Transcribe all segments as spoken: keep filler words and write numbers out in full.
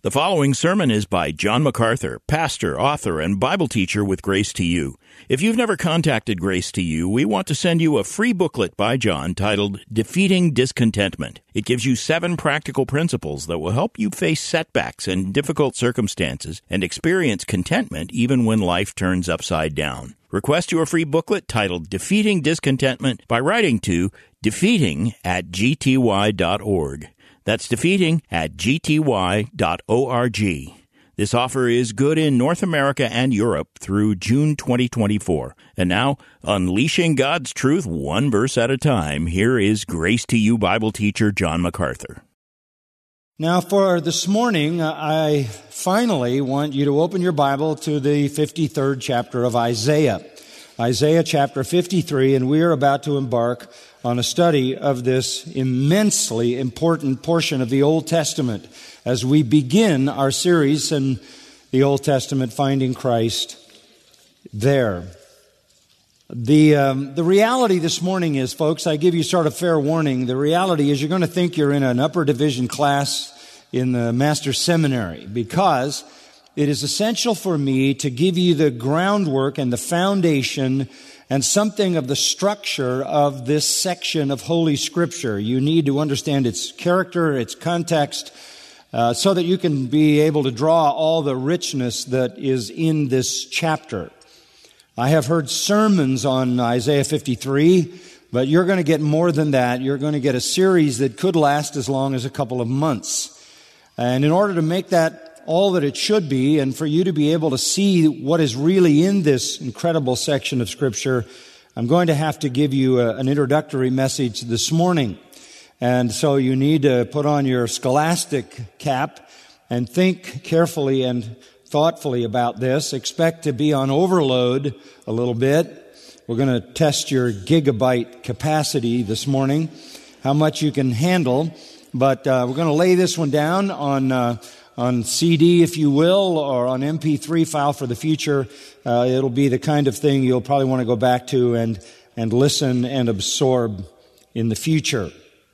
The following sermon is by John MacArthur, pastor, author, and Bible teacher with Grace to You. If you've never contacted Grace to You, we want to send you a free booklet by John titled Defeating Discontentment. It gives you seven practical principles that will help you face setbacks and difficult circumstances and experience contentment even when life turns upside down. Request your free booklet titled Defeating Discontentment by writing to defeating at g t y dot org. That's defeating at g t y dot org. This offer is good in North America and Europe through June twenty twenty-four. And now, unleashing God's truth one verse at a time, here is Grace to You Bible teacher John MacArthur. Now, for this morning, I finally want you to open your Bible to the fifty-third chapter of Isaiah. Isaiah chapter fifty-three, and we are about to embark on a study of this immensely important portion of the Old Testament as we begin our series in the Old Testament, Finding Christ There. The um, the reality this morning is, folks, I give you sort of fair warning, the reality is you're going to think you're in an upper division class in the Master's Seminary, because it is essential for me to give you the groundwork and the foundation and something of the structure of this section of Holy Scripture. You need to understand its character, its context, uh, so that you can be able to draw all the richness that is in this chapter. I have heard sermons on Isaiah fifty-three, but you're going to get more than that. You're going to get a series that could last as long as a couple of months. And in order to make that all that it should be, and for you to be able to see what is really in this incredible section of Scripture, I'm going to have to give you a, an introductory message this morning. And so you need to put on your scholastic cap and think carefully and thoughtfully about this. Expect to be on overload a little bit. We're going to test your gigabyte capacity this morning, how much you can handle. But uh, we're going to lay this one down on uh, on C D, if you will, or on M P three file for the future. Uh, it'll be the kind of thing you'll probably want to go back to and and listen and absorb in the future.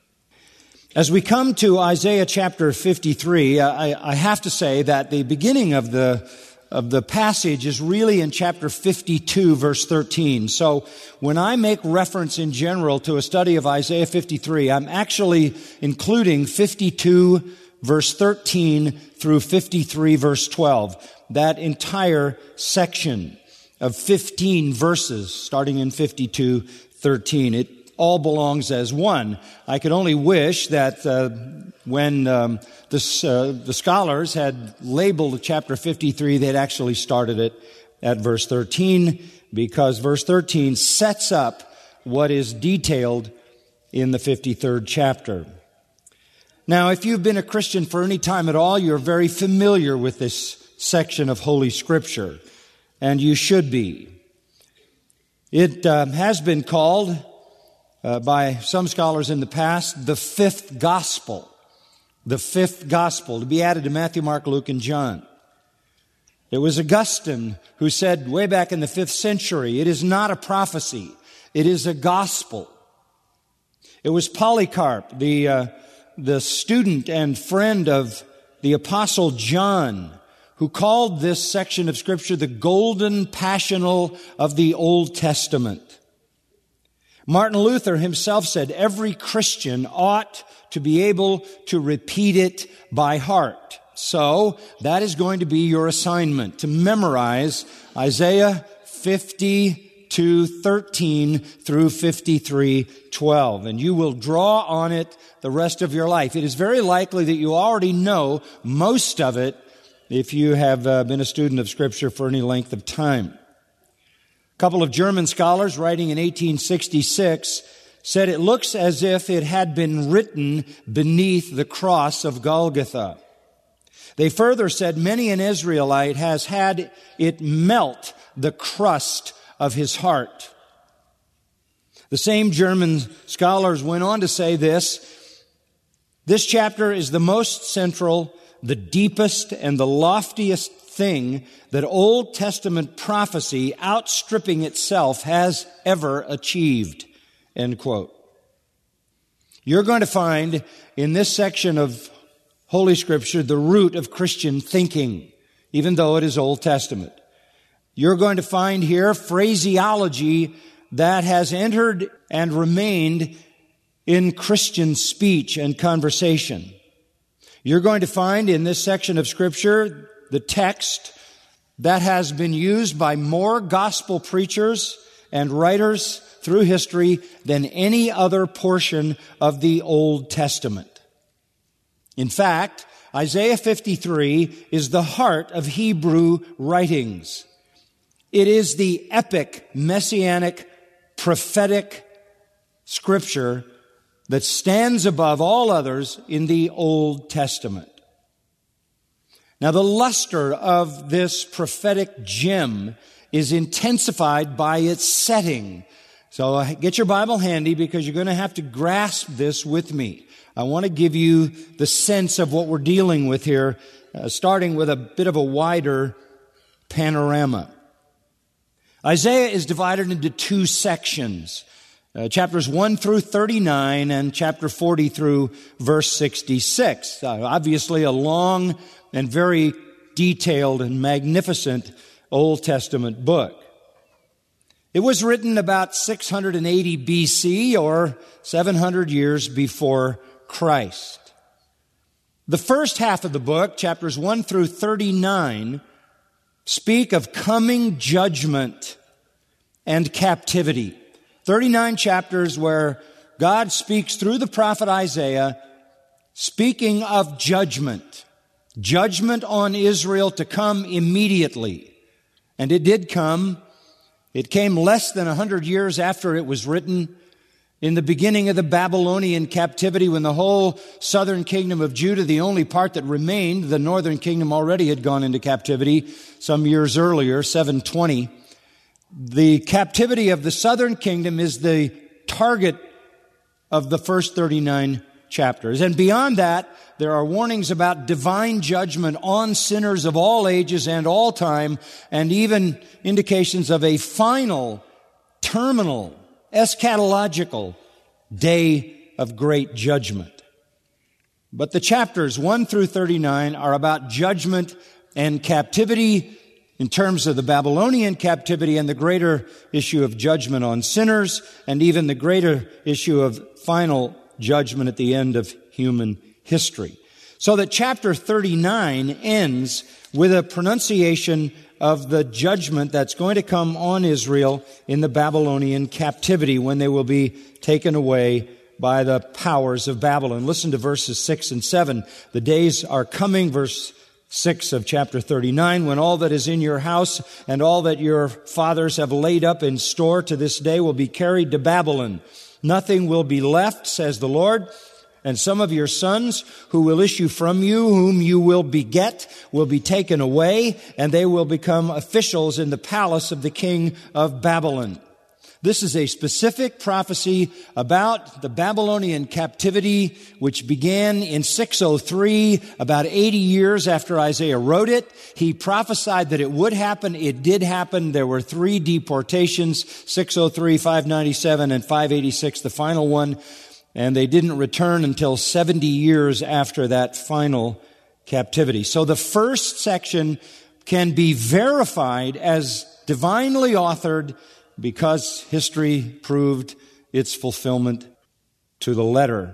As we come to Isaiah chapter fifty-three, I, I have to say that the beginning of the of the passage is really in chapter fifty-two, verse thirteen. So when I make reference in general to a study of Isaiah fifty-three, I'm actually including fifty-two, verse thirteen through fifty-three, verse twelve. That entire section of fifteen verses, starting in fifty-two, thirteen. It all belongs as one. I could only wish that uh, when um, this, uh, the scholars had labeled chapter fifty-three, they'd actually started it at verse thirteen, because verse thirteen sets up what is detailed in the fifty-third chapter. Now, if you've been a Christian for any time at all, you're very familiar with this section of Holy Scripture, and you should be. It uh, has been called Uh, by some scholars in the past, the fifth gospel. The fifth gospel, to be added to Matthew, Mark, Luke, and John. It was Augustine who said way back in the fifth century, it is not a prophecy, it is a gospel. It was Polycarp, the, uh, the student and friend of the Apostle John, who called this section of Scripture the golden passional of the Old Testament. Martin Luther himself said every Christian ought to be able to repeat it by heart. So that is going to be your assignment, to memorize Isaiah fifty-two, thirteen through fifty-three, twelve. And you will draw on it the rest of your life. It is very likely that you already know most of it if you have uh, been a student of Scripture for any length of time. A couple of German scholars writing in eighteen sixty-six said it looks as if it had been written beneath the cross of Golgotha. They further said many an Israelite has had it melt the crust of his heart. The same German scholars went on to say this: this chapter is the most central, the deepest, and the loftiest thing that Old Testament prophecy, outstripping itself, has ever achieved. End quote. You're going to find in this section of Holy Scripture the root of Christian thinking, even though it is Old Testament. You're going to find here phraseology that has entered and remained in Christian speech and conversation. You're going to find in this section of Scripture the text that has been used by more gospel preachers and writers through history than any other portion of the Old Testament. In fact, Isaiah fifty-three is the heart of Hebrew writings. It is the epic, messianic, prophetic scripture that stands above all others in the Old Testament. Now, the luster of this prophetic gem is intensified by its setting. So get your Bible handy because you're going to have to grasp this with me. I want to give you the sense of what we're dealing with here, uh, starting with a bit of a wider panorama. Isaiah is divided into two sections, uh, chapters one through thirty-nine and chapter forty through verse sixty-six. Uh, obviously a long and very detailed and magnificent Old Testament book. It was written about six hundred eighty B C or seven hundred years before Christ. The first half of the book, chapters one through thirty-nine, speak of coming judgment and captivity. thirty-nine chapters where God speaks through the prophet Isaiah, speaking of judgment. Judgment on Israel to come immediately. And it did come. It came less than a hundred years after it was written, in the beginning of the Babylonian captivity, when the whole southern kingdom of Judah, the only part that remained, the northern kingdom already had gone into captivity some years earlier, seven twenty. The captivity of the southern kingdom is the target of the first thirty-nine chapters. And beyond that, there are warnings about divine judgment on sinners of all ages and all time, and even indications of a final, terminal, eschatological day of great judgment. But the chapters one through thirty-nine are about judgment and captivity in terms of the Babylonian captivity and the greater issue of judgment on sinners, and even the greater issue of final judgment at the end of human history. So that chapter thirty-nine ends with a pronunciation of the judgment that's going to come on Israel in the Babylonian captivity when they will be taken away by the powers of Babylon. Listen to verses six and seven. The days are coming, verse six of chapter thirty-nine, when all that is in your house and all that your fathers have laid up in store to this day will be carried to Babylon. Nothing will be left, says the Lord. And some of your sons who will issue from you, whom you will beget, will be taken away, and they will become officials in the palace of the king of Babylon. This is a specific prophecy about the Babylonian captivity, which began in six oh three, about eighty years after Isaiah wrote it. He prophesied that it would happen. It did happen. There were three deportations, six oh three, five ninety-seven, and five eighty-six, the final one. And they didn't return until seventy years after that final captivity. So the first section can be verified as divinely authored because history proved its fulfillment to the letter.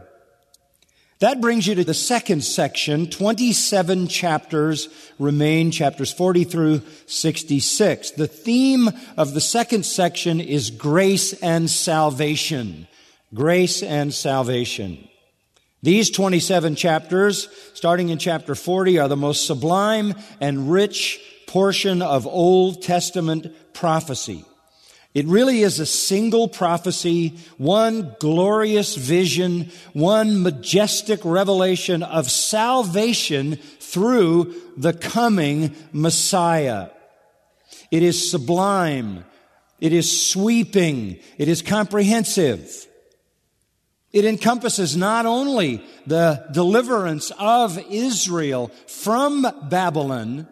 That brings you to the second section. twenty-seven chapters remain, chapters forty through sixty-six. The theme of the second section is grace and salvation. Grace and salvation. These twenty-seven chapters, starting in chapter forty, are the most sublime and rich portion of Old Testament prophecy. It really is a single prophecy, one glorious vision, one majestic revelation of salvation through the coming Messiah. It is sublime. It is sweeping. It is comprehensive. It encompasses not only the deliverance of Israel from Babylon,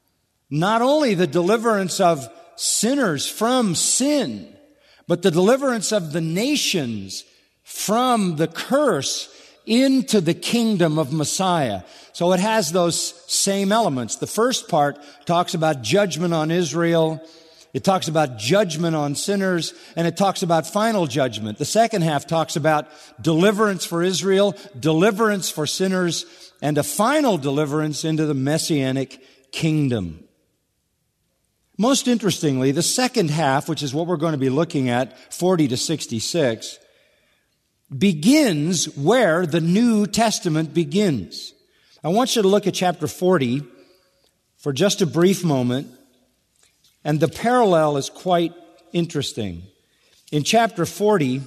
not only the deliverance of sinners from sin, but the deliverance of the nations from the curse into the kingdom of Messiah. So it has those same elements. The first part talks about judgment on Israel. It talks about judgment on sinners, and it talks about final judgment. The second half talks about deliverance for Israel, deliverance for sinners, and a final deliverance into the Messianic kingdom. Most interestingly, the second half, which is what we're going to be looking at, forty to sixty-six, begins where the New Testament begins. I want you to look at chapter forty for just a brief moment, and the parallel is quite interesting. In chapter forty,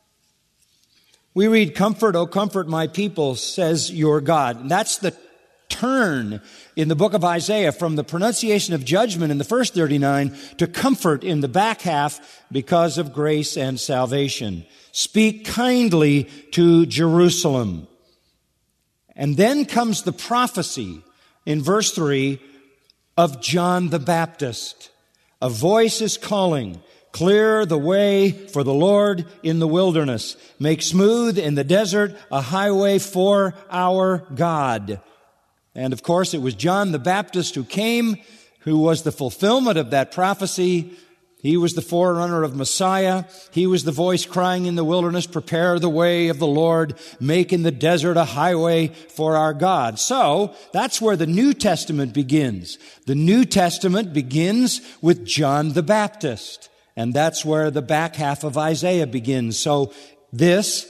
we read, "Comfort, O comfort my people, says your God." And that's the turn in the book of Isaiah from the pronunciation of judgment in the first thirty-nine to comfort in the back half because of grace and salvation. Speak kindly to Jerusalem. And then comes the prophecy in verse three of John the Baptist. A voice is calling, clear the way for the Lord in the wilderness. Make smooth in the desert a highway for our God. And of course, it was John the Baptist who came, who was the fulfillment of that prophecy. He was the forerunner of Messiah. He was the voice crying in the wilderness, prepare the way of the Lord, make in the desert a highway for our God. So, that's where the New Testament begins. The New Testament begins with John the Baptist. And that's where the back half of Isaiah begins. So, this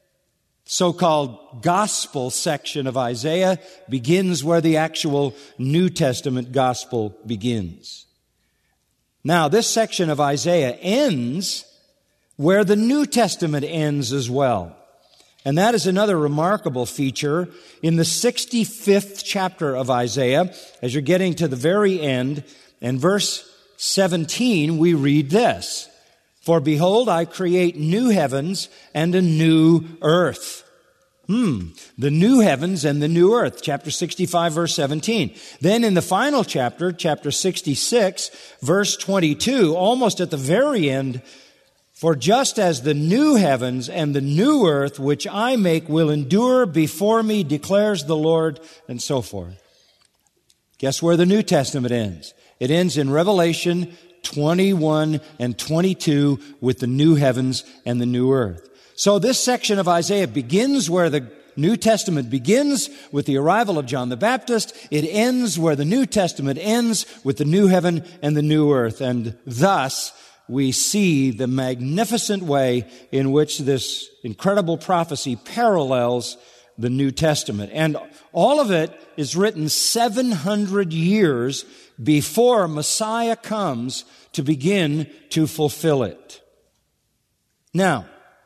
so-called gospel section of Isaiah begins where the actual New Testament gospel begins. Now, this section of Isaiah ends where the New Testament ends as well. And that is another remarkable feature. In the sixty-fifth chapter of Isaiah, as you're getting to the very end, and verse seventeen, we read this. For behold, I create new heavens and a new earth. Hmm, the new heavens and the new earth, chapter sixty-five, verse seventeen. Then in the final chapter, chapter sixty-six, verse twenty-two, almost at the very end, for just as the new heavens and the new earth which I make will endure before me, declares the Lord, and so forth. Guess where the New Testament ends? It ends in Revelation twenty-one and twenty-two with the new heavens and the new earth. So this section of Isaiah begins where the New Testament begins with the arrival of John the Baptist. It ends where the New Testament ends with the new heaven and the new earth. And thus we see the magnificent way in which this incredible prophecy parallels the New Testament. And all of it is written seven hundred years before Messiah comes to begin to fulfill it. Now,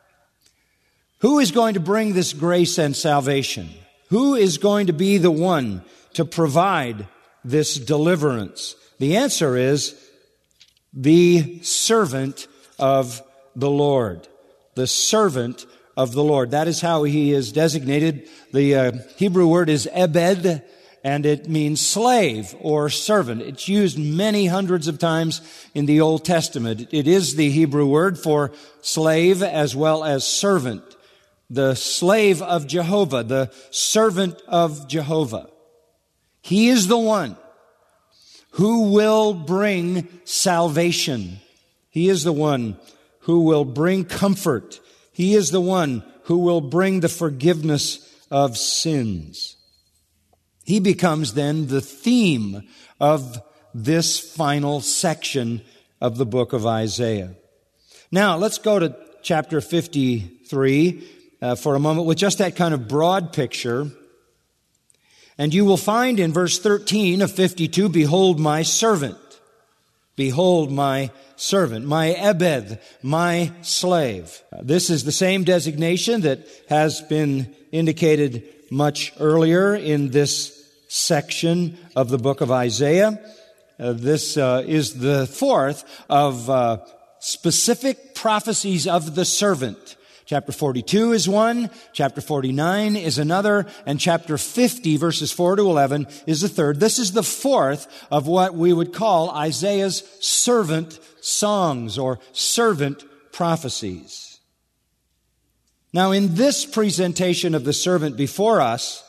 who is going to bring this grace and salvation? Who is going to be the one to provide this deliverance? The answer is the servant of the Lord. The servant of the Lord. That is how he is designated. The uh, Hebrew word is ebed, and it means slave or servant. It's used many hundreds of times in the Old Testament. It is the Hebrew word for slave as well as servant. The slave of Jehovah, the servant of Jehovah. He is the one who will bring salvation. He is the one who will bring comfort. He is the one who will bring the forgiveness of sins. He becomes then the theme of this final section of the book of Isaiah. Now, let's go to chapter fifty-three uh, for a moment with just that kind of broad picture. And you will find in verse thirteen of fifty-two, behold my servant. Behold my servant, my ebed, my slave. This is the same designation that has been indicated much earlier in this section of the book of Isaiah. Uh, this uh, is the fourth of uh, specific prophecies of the servant. Chapter forty-two is one, chapter forty-nine is another, and chapter fifty, verses four to eleven, is the third. This is the fourth of what we would call Isaiah's servant songs or servant prophecies. Now, in this presentation of the servant before us,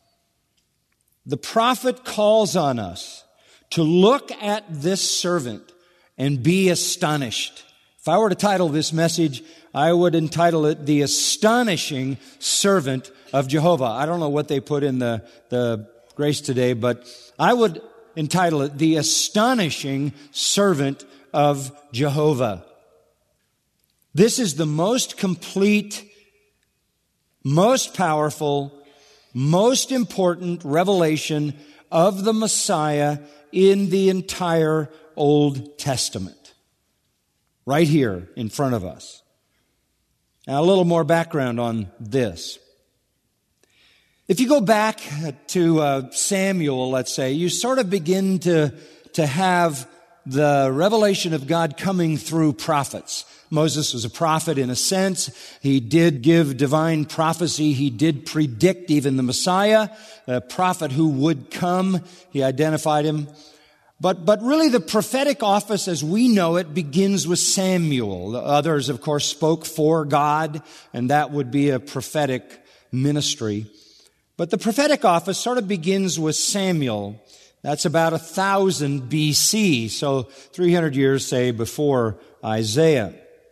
the prophet calls on us to look at this servant and be astonished. If I were to title this message, I would entitle it The Astonishing Servant of Jehovah. I don't know what they put in the, the Grace Today, but I would entitle it The Astonishing Servant of Jehovah. This is the most complete, most powerful, most important revelation of the Messiah in the entire Old Testament. Right here in front of us. Now, a little more background on this. If you go back to uh, Samuel, let's say, you sort of begin to, to have the revelation of God coming through prophets. Moses was a prophet in a sense. He did give divine prophecy. He did predict even the Messiah, a prophet who would come. He identified him. But, but really the prophetic office as we know it begins with Samuel. The others, of course, spoke for God, and that would be a prophetic ministry. But the prophetic office sort of begins with Samuel. That's about a thousand B C, so three hundred years, say, before Isaiah.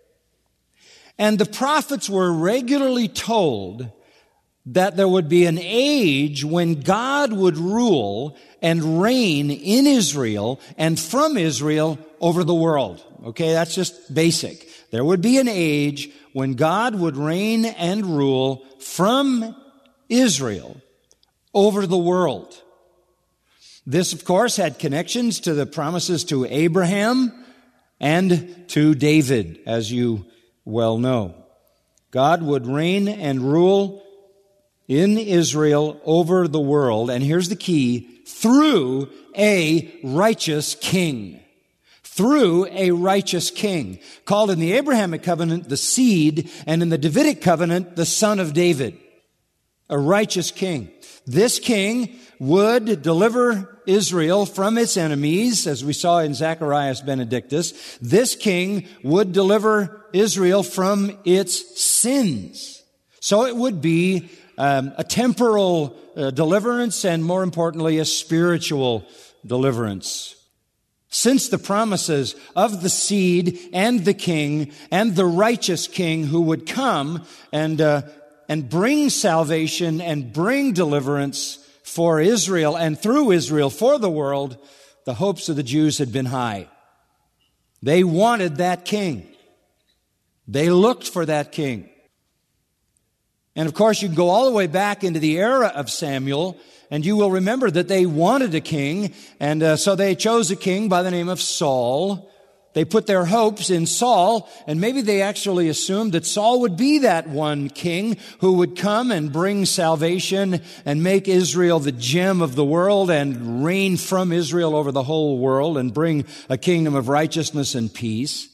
And the prophets were regularly told that there would be an age when God would rule and reign in Israel and from Israel over the world. Okay, that's just basic. There would be an age when God would reign and rule from Israel over the world. This, of course, had connections to the promises to Abraham and to David, as you well know. God would reign and rule in Israel over the world, and here's the key, through a righteous king. Through a righteous king, called in the Abrahamic covenant the seed, and in the Davidic covenant the son of David. A righteous king. This king would deliver Israel from its enemies, as we saw in Zacharias Benedictus. This king would deliver Israel from its sins. So it would be um, a temporal uh, deliverance and, more importantly, a spiritual deliverance. Since the promises of the seed and the king and the righteous king who would come and uh, and bring salvation and bring deliverance for Israel and through Israel for the world, the hopes of the Jews had been high. They wanted that king. They looked for that king. And of course, you can go all the way back into the era of Samuel, and you will remember that they wanted a king, and uh, so they chose a king by the name of Saul. They put their hopes in Saul, and maybe they actually assumed that Saul would be that one king who would come and bring salvation and make Israel the gem of the world and reign from Israel over the whole world and bring a kingdom of righteousness and peace.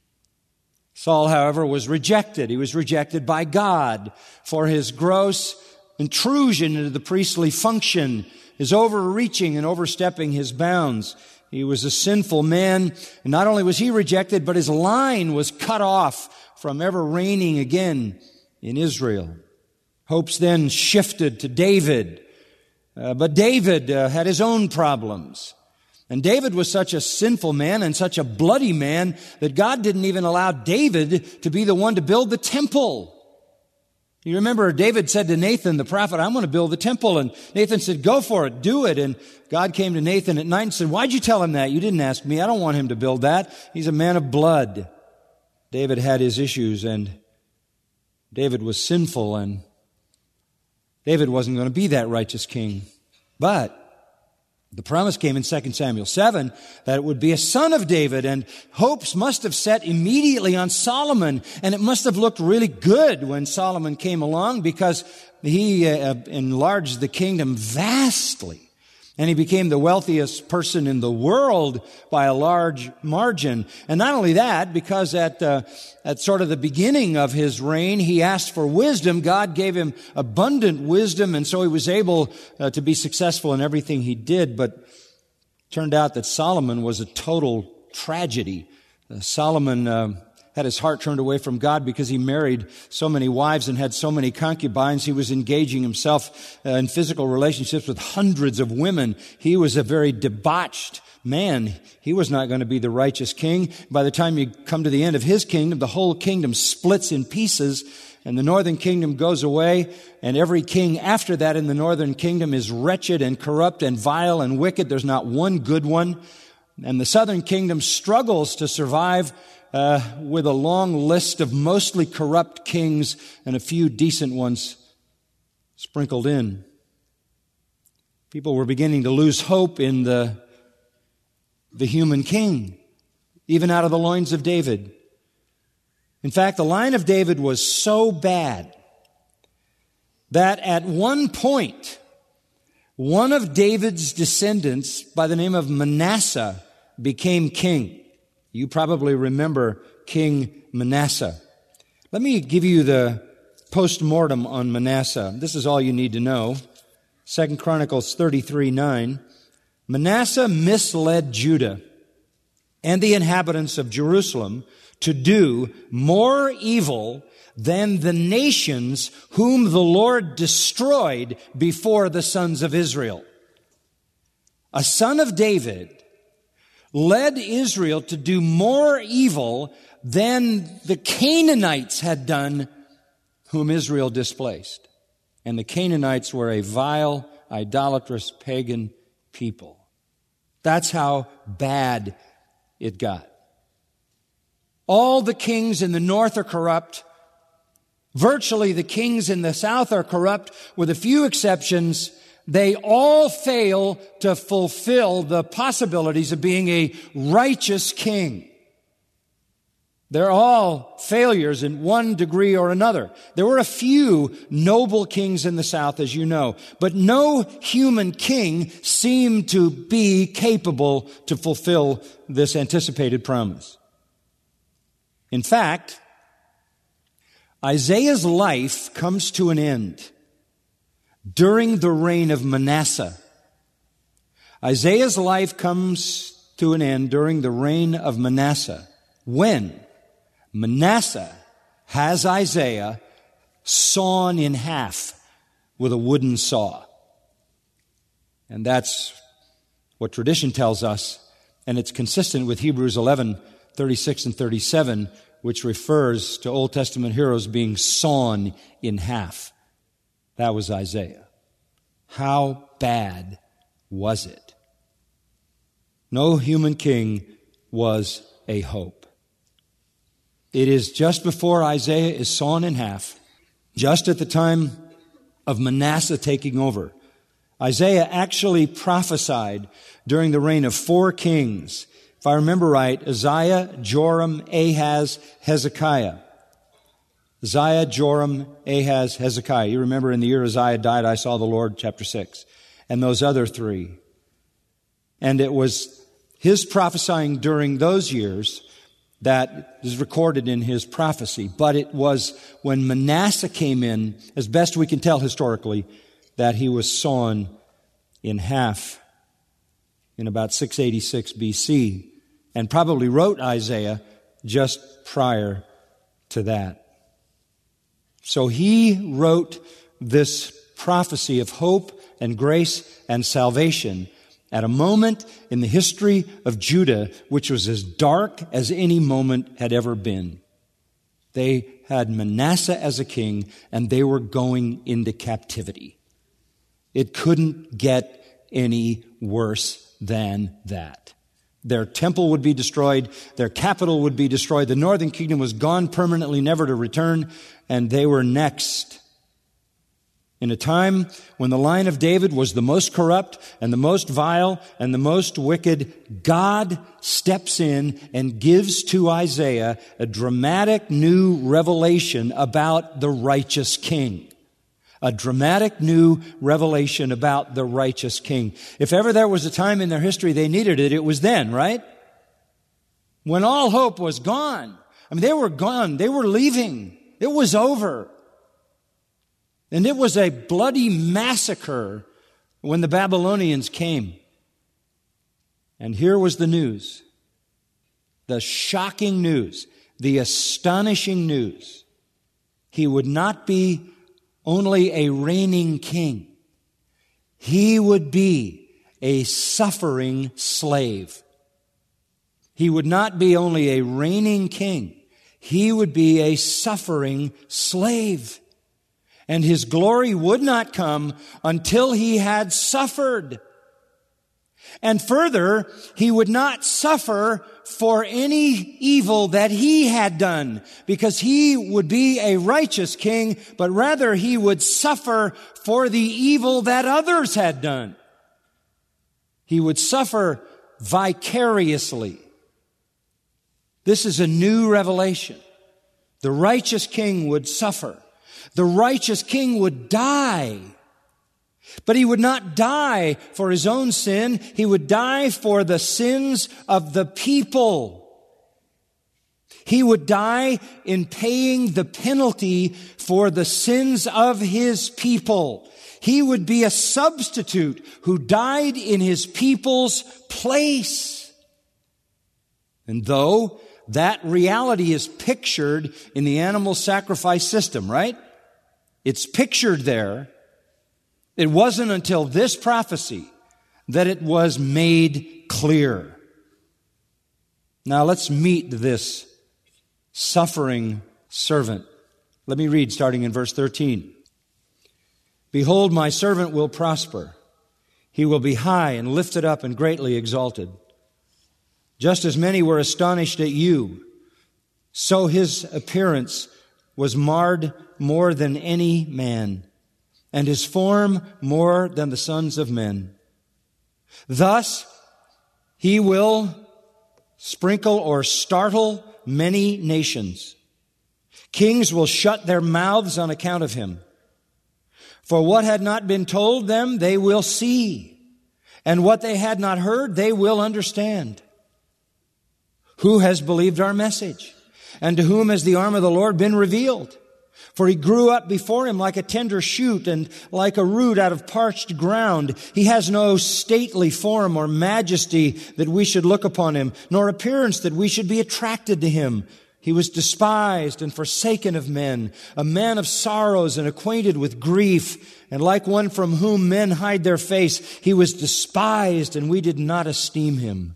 Saul, however, was rejected. He was rejected by God for his gross intrusion into the priestly function, his overreaching and overstepping his bounds. He was a sinful man, and not only was he rejected, but his line was cut off from ever reigning again in Israel. Hopes then shifted to David, uh, but David uh, had his own problems. And David was such a sinful man and such a bloody man that God didn't even allow David to be the one to build the temple. You remember David said to Nathan, the prophet, I'm going to build the temple. And Nathan said, go for it, do it. And God came to Nathan at night and said, why'd you tell him that? You didn't ask me. I don't want him to build that. He's a man of blood. David had his issues, and David was sinful, and David wasn't going to be that righteous king. But the promise came in Second Samuel seven that it would be a son of David, and hopes must have set immediately on Solomon, and it must have looked really good when Solomon came along because he uh, enlarged the kingdom vastly, and he became the wealthiest person in the world by a large margin. And not only that, because at uh, at sort of the beginning of his reign, he asked for wisdom. God gave him abundant wisdom, and so he was able uh, to be successful in everything he did. But it turned out that Solomon was a total tragedy. Uh, Solomon uh, had his heart turned away from God because he married so many wives and had so many concubines. He was engaging himself uh, in physical relationships with hundreds of women. He was a very debauched man. He was not going to be the righteous king. By the time you come to the end of his kingdom, the whole kingdom splits in pieces, and the northern kingdom goes away, and every king after that in the northern kingdom is wretched and corrupt and vile and wicked. There's not one good one. And the southern kingdom struggles to survive uh, with a long list of mostly corrupt kings and a few decent ones sprinkled in. People were beginning to lose hope in the, the human king, even out of the loins of David. In fact, the line of David was so bad that at one point, one of David's descendants by the name of Manasseh became king. You probably remember King Manasseh. Let me give you the post-mortem on Manasseh. This is all you need to know. Second Chronicles thirty-three nine. Manasseh misled Judah and the inhabitants of Jerusalem to do more evil than the nations whom the Lord destroyed before the sons of Israel. A son of David led Israel to do more evil than the Canaanites had done, whom Israel displaced. And the Canaanites were a vile, idolatrous, pagan people. That's how bad it got. All the kings in the north are corrupt. Virtually the kings in the south are corrupt, with a few exceptions. They all fail to fulfill the possibilities of being a righteous king. They're all failures in one degree or another. There were a few noble kings in the south, as you know, but no human king seemed to be capable to fulfill this anticipated promise. In fact, Isaiah's life comes to an end during the reign of Manasseh. Isaiah's life comes to an end during the reign of Manasseh, when Manasseh has Isaiah sawn in half with a wooden saw. And that's what tradition tells us, and it's consistent with Hebrews eleven thirty-six and thirty-seven, which refers to Old Testament heroes being sawn in half. That was Isaiah. How bad was it? No human king was a hope. It is just before Isaiah is sawn in half, just at the time of Manasseh taking over. Isaiah actually prophesied during the reign of four kings. If I remember right, Uzziah, Joram, Ahaz, Hezekiah. Uzziah, Joram, Ahaz, Hezekiah. You remember in the year Uzziah died, I saw the Lord, chapter six. And those other three. And it was his prophesying during those years that is recorded in his prophecy. But it was when Manasseh came in, as best we can tell historically, that he was sawn in half in about six eighty-six B C, and probably wrote Isaiah just prior to that. So he wrote this prophecy of hope and grace and salvation at a moment in the history of Judah which was as dark as any moment had ever been. They had Manasseh as a king, and they were going into captivity. It couldn't get any worse than that. Their temple would be destroyed. Their capital would be destroyed. The northern kingdom was gone permanently, never to return. And they were next. In a time when the line of David was the most corrupt and the most vile and the most wicked, God steps in and gives to Isaiah a dramatic new revelation about the righteous king. A dramatic new revelation about the righteous king. If ever there was a time in their history they needed it, it was then, right? When all hope was gone. I mean, they were gone. They were leaving. It was over. And it was a bloody massacre when the Babylonians came. And here was the news. The shocking news the astonishing news. He would not be only a reigning king. He would be a suffering slave. He would not be only a reigning king. He would be a suffering slave. And his glory would not come until he had suffered. And further, he would not suffer for any evil that he had done, because he would be a righteous king, but rather he would suffer for the evil that others had done. He would suffer vicariously. This is a new revelation. The righteous king would suffer. The righteous king would die. But he would not die for his own sin. He would die for the sins of the people. He would die in paying the penalty for the sins of his people. He would be a substitute who died in his people's place. And though that reality is pictured in the animal sacrifice system, right? It's pictured there. It wasn't until this prophecy that it was made clear. Now let's meet this suffering servant. Let me read starting in verse thirteen. Behold, my servant will prosper. He will be high and lifted up and greatly exalted. Just as many were astonished at you, so his appearance was marred more than any man, and his form more than the sons of men. Thus he will sprinkle or startle many nations. Kings will shut their mouths on account of him. For what had not been told them, they will see, and what they had not heard, they will understand. Who has believed our message? And to whom has the arm of the Lord been revealed? For he grew up before him like a tender shoot and like a root out of parched ground. He has no stately form or majesty that we should look upon him, nor appearance that we should be attracted to him. He was despised and forsaken of men, a man of sorrows and acquainted with grief, and like one from whom men hide their face, he was despised, and we did not esteem him.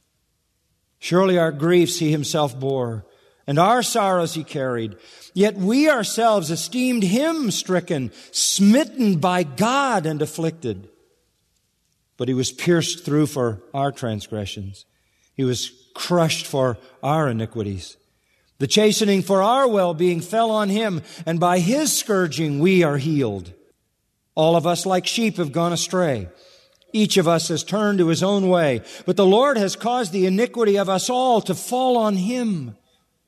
Surely our griefs he himself bore, and our sorrows he carried. Yet we ourselves esteemed him stricken, smitten by God, and afflicted. But he was pierced through for our transgressions. He was crushed for our iniquities. The chastening for our well-being fell on him, and by his scourging we are healed. All of us like sheep have gone astray. Each of us has turned to his own way, but the Lord has caused the iniquity of us all to fall on him.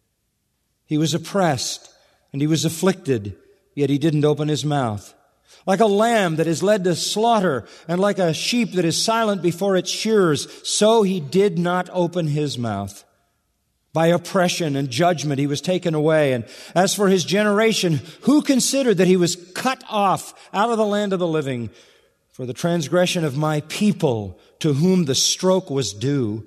He was oppressed and he was afflicted, yet he didn't open his mouth. Like a lamb that is led to slaughter, and like a sheep that is silent before its shearers, so he did not open his mouth. By oppression and judgment he was taken away. And as for his generation, who considered that he was cut off out of the land of the living? For the transgression of my people, to whom the stroke was due.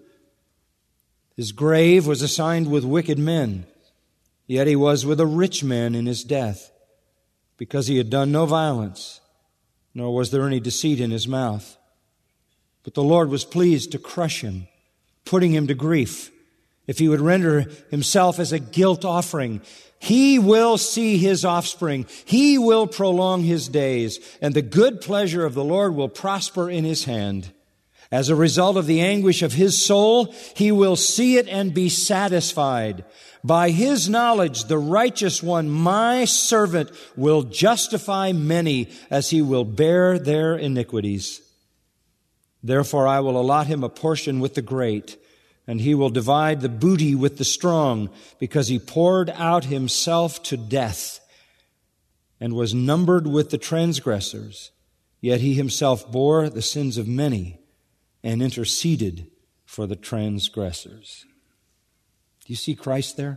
His grave was assigned with wicked men, yet he was with a rich man in his death, because he had done no violence, nor was there any deceit in his mouth. But the Lord was pleased to crush him, putting him to grief. If he would render himself as a guilt offering, he will see his offspring. He will prolong his days, and the good pleasure of the Lord will prosper in his hand. As a result of the anguish of his soul, he will see it and be satisfied. By his knowledge, the righteous one, my servant, will justify many, as he will bear their iniquities. Therefore I will allot him a portion with the great, and he will divide the booty with the strong, because he poured out himself to death and was numbered with the transgressors. Yet he himself bore the sins of many and interceded for the transgressors. Do you see Christ there?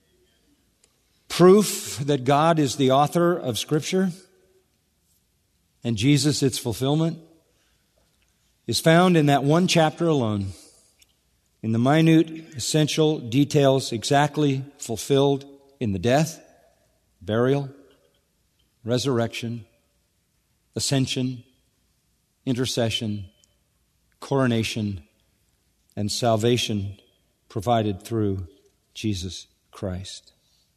Proof that God is the author of Scripture and Jesus its fulfillment is found in that one chapter alone. in the minute, essential details exactly fulfilled in the death, burial, resurrection, ascension, intercession, coronation, and salvation provided through Jesus Christ.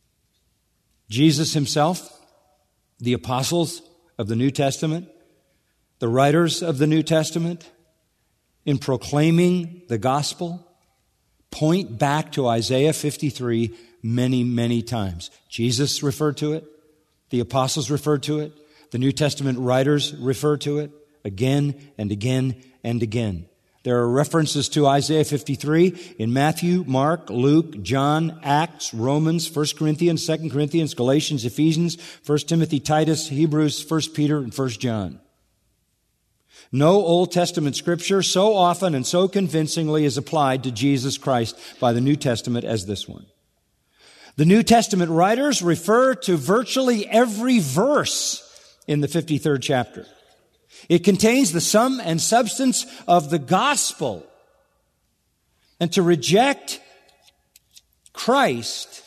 Jesus himself, the apostles of the New Testament, the writers of the New Testament, in proclaiming the gospel, point back to Isaiah fifty-three many, many times. Jesus referred to it. The apostles referred to it. The New Testament writers refer to it again and again and again. There are references to Isaiah fifty-three in Matthew, Mark, Luke, John, Acts, Romans, First Corinthians, Second Corinthians, Galatians, Ephesians, First Timothy, Titus, Hebrews, First Peter, and First John. No Old Testament scripture so often and so convincingly is applied to Jesus Christ by the New Testament as this one. The New Testament writers refer to virtually every verse in the fifty-third chapter. It contains the sum and substance of the gospel. And to reject Christ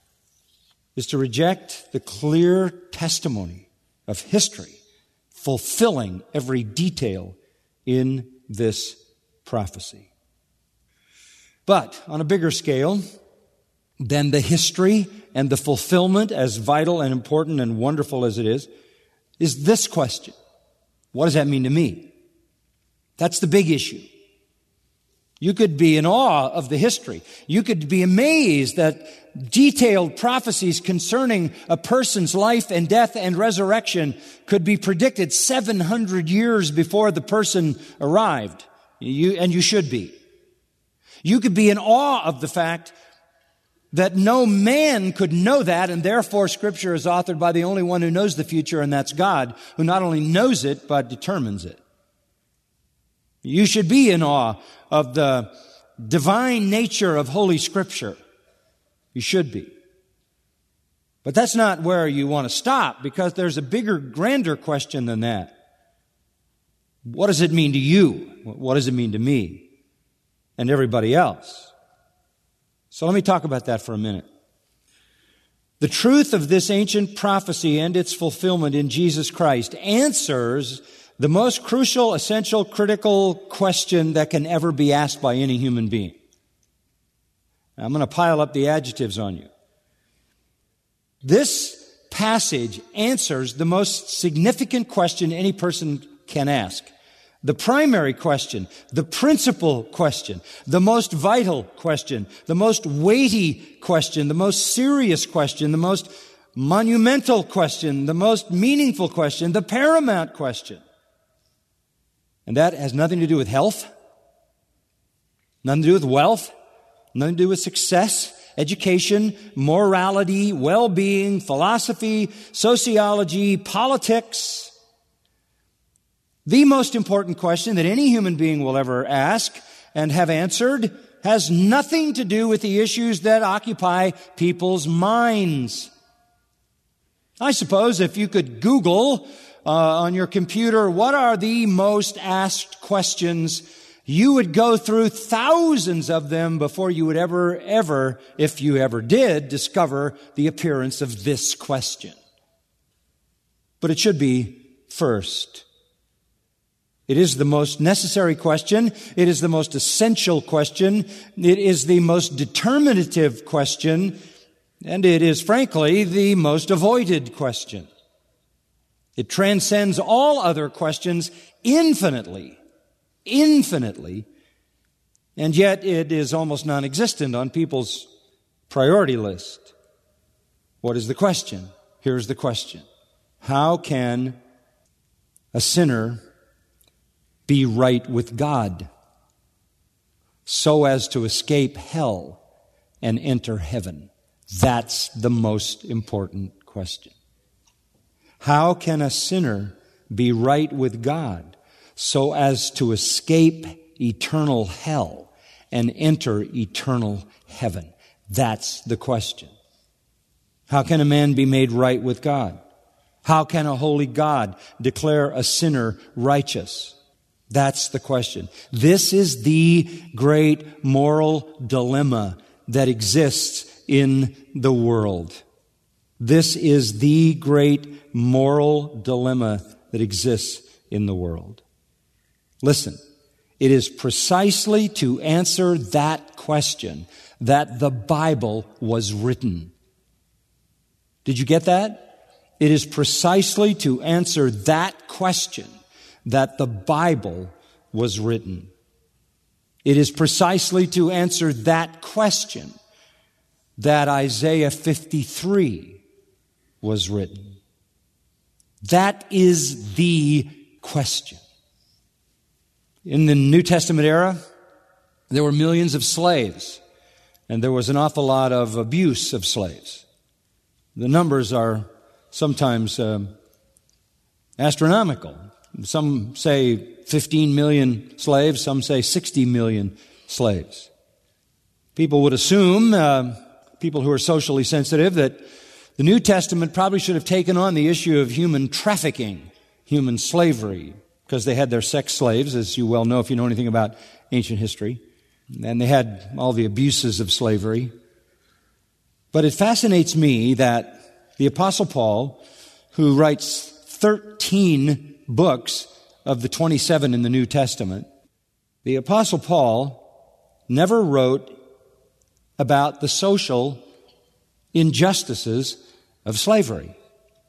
is to reject the clear testimony of history, fulfilling every detail in this prophecy. But on a bigger scale than the history and the fulfillment, as vital and important and wonderful as it is, is this question. What does that mean to me? That's the big issue. You could be in awe of the history. You could be amazed that detailed prophecies concerning a person's life and death and resurrection could be predicted seven hundred years before the person arrived. You, and you should be. You could be in awe of the fact that no man could know that, and therefore Scripture is authored by the only one who knows the future, and that's God, who not only knows it, but determines it. You should be in awe of the divine nature of Holy Scripture. You should be. But that's not where you want to stop, because there's a bigger, grander question than that. What does it mean to you? What does it mean to me and everybody else? So let me talk about that for a minute. The truth of this ancient prophecy and its fulfillment in Jesus Christ answers the most crucial, essential, critical question that can ever be asked by any human being. I'm going to pile up the adjectives on you. This passage answers the most significant question any person can ask. The primary question, the principal question, the most vital question, the most weighty question, the most serious question, the most monumental question, the most meaningful question, the paramount question. And that has nothing to do with health, nothing to do with wealth, nothing to do with success, education, morality, well-being, philosophy, sociology, politics. The most important question that any human being will ever ask and have answered has nothing to do with the issues that occupy people's minds. I suppose if you could Google uh, on your computer, what are the most asked questions, you would go through thousands of them before you would ever, ever, if you ever did, discover the appearance of this question. But it should be first. It is the most necessary question. It is the most essential question. It is the most determinative question. And it is, frankly, the most avoided question. It transcends all other questions infinitely, infinitely. And yet it is almost non-existent on people's priority list. What is the question? Here's the question. How can a sinner be right with God so as to escape hell and enter heaven? That's the most important question. How can a sinner be right with God so as to escape eternal hell and enter eternal heaven? That's the question. How can a man be made right with God? How can a holy God declare a sinner righteous? That's the question. This is the great moral dilemma that exists in the world. This is the great moral dilemma that exists in the world. Listen, it is precisely to answer that question that the Bible was written. Did you get that? It is precisely to answer that question that the Bible was written. It is precisely to answer that question that Isaiah fifty-three was written. That is the question. In the New Testament era, there were millions of slaves, and there was an awful lot of abuse of slaves. The numbers are sometimes uh, astronomical. Some say fifteen million slaves, some say sixty million slaves. People would assume, uh, people who are socially sensitive, that the New Testament probably should have taken on the issue of human trafficking, human slavery, because they had their sex slaves, as you well know if you know anything about ancient history. And they had all the abuses of slavery. But it fascinates me that the Apostle Paul, who writes thirteen books of the twenty-seven in the New Testament, the Apostle Paul never wrote about the social injustices of slavery.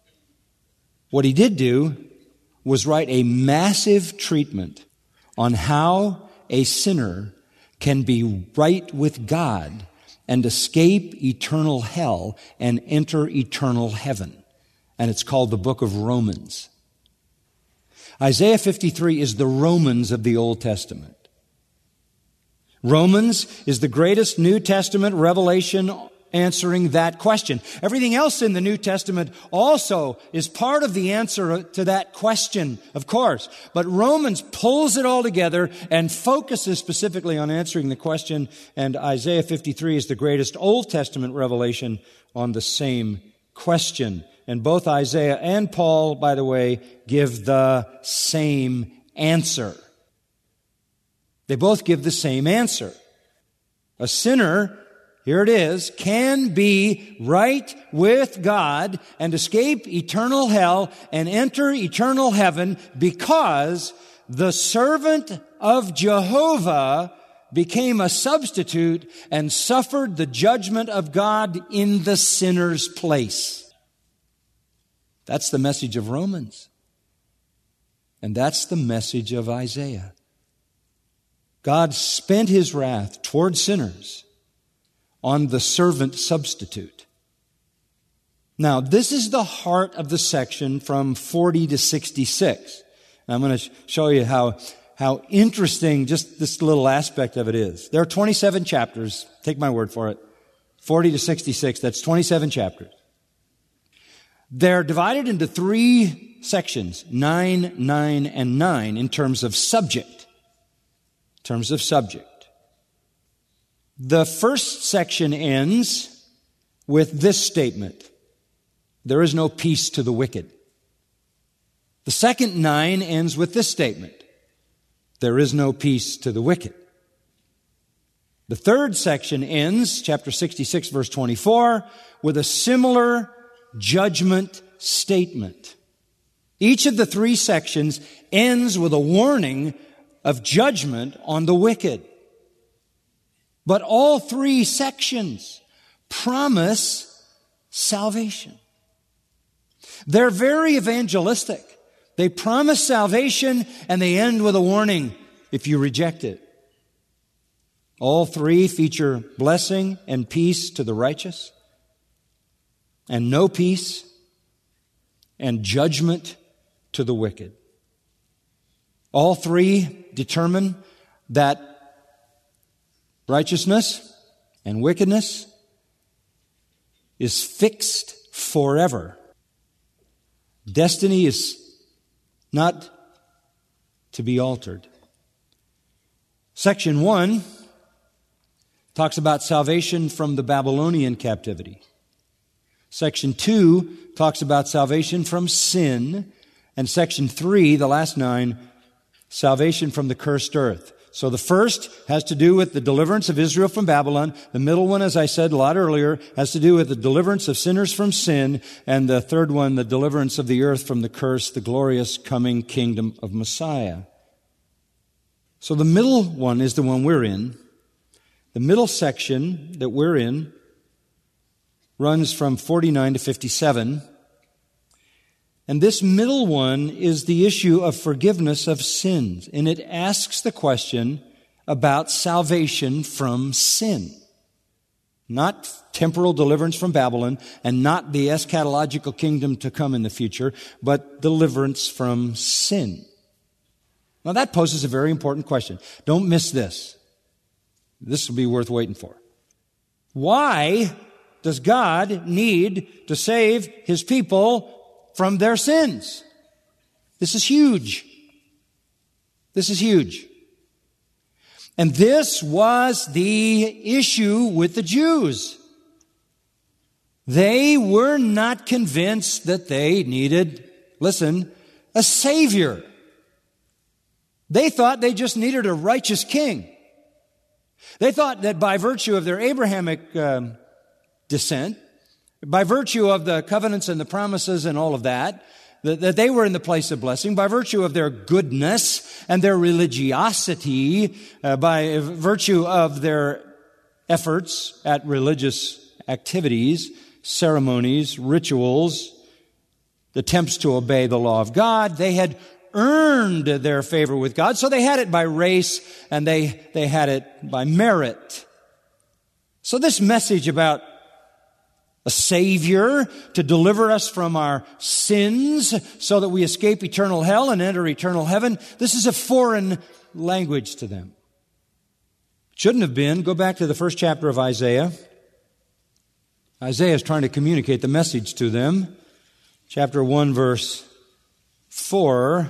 What he did do was write a massive treatment on how a sinner can be right with God and escape eternal hell and enter eternal heaven. And it's called the book of Romans. Isaiah fifty-three is the Romans of the Old Testament. Romans is the greatest New Testament revelation answering that question. Everything else in the New Testament also is part of the answer to that question, of course. But Romans pulls it all together and focuses specifically on answering the question, and Isaiah fifty-three is the greatest Old Testament revelation on the same question. And both Isaiah and Paul, by the way, give the same answer. They both give the same answer. A sinner, here it is, can be right with God and escape eternal hell and enter eternal heaven because the servant of Jehovah became a substitute and suffered the judgment of God in the sinner's place. That's the message of Romans. And that's the message of Isaiah. God spent His wrath toward sinners on the servant substitute. Now, this is the heart of the section from forty to sixty-six. And I'm going to show you how, how interesting just this little aspect of it is. There are twenty-seven chapters. Take my word for it. forty to sixty-six, that's twenty-seven chapters. They're divided into three sections, nine, nine, and nine, in terms of subject. In terms of subject. The first section ends with this statement: there is no peace to the wicked. The second nine ends with this statement: there is no peace to the wicked. The third section ends, chapter sixty-six, verse twenty-four, with a similar judgment statement. Each of the three sections ends with a warning of judgment on the wicked. But all three sections promise salvation. They're very evangelistic. They promise salvation and they end with a warning if you reject it. All three feature blessing and peace to the righteous, and no peace and judgment to the wicked. All three determine that righteousness and wickedness is fixed forever. Destiny is not to be altered. Section one talks about salvation from the Babylonian captivity. Section two talks about salvation from sin. And section three, the last nine, Salvation from the cursed earth. So the first has to do with the deliverance of Israel from Babylon. The middle one, as I said a lot earlier, has to do with the deliverance of sinners from sin. And the third one, the deliverance of the earth from the curse, the glorious coming kingdom of Messiah. So the middle one is the one we're in. The middle section that we're in runs from forty-nine to fifty-seven. And this middle one is the issue of forgiveness of sins. And it asks the question about salvation from sin. Not temporal deliverance from Babylon and not the eschatological kingdom to come in the future, but deliverance from sin. Now that poses a very important question. Don't miss this. This will be worth waiting for. Why does God need to save His people from their sins? This is huge. This is huge. And this was the issue with the Jews. They were not convinced that they needed, listen, a Savior. They thought they just needed a righteous king. They thought that by virtue of their Abrahamic um, descent, by virtue of the covenants and the promises and all of that, that, that they were in the place of blessing, by virtue of their goodness and their religiosity, uh, by virtue of their efforts at religious activities, ceremonies, rituals, attempts to obey the law of God, they had earned their favor with God. So they had it by race and they, they had it by merit. So this message about a Savior to deliver us from our sins so that we escape eternal hell and enter eternal heaven, this is a foreign language to them. Shouldn't have been. Go back to the first chapter of Isaiah. Isaiah is trying to communicate the message to them. Chapter one, verse four.